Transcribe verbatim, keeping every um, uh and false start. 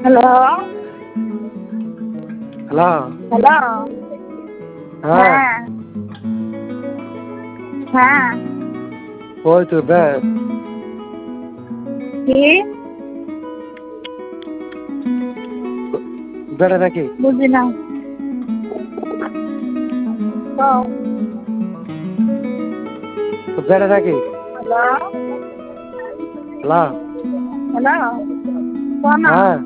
Hello hello hello হ্যাঁ হ্যাঁ হ্যাঁ ওই তো দেখ কি বেড়ে নাকি বুঝি না কও। বেড়ে নাকি হ্যালো হ্যালো হ্যালো কও না হ্যাঁ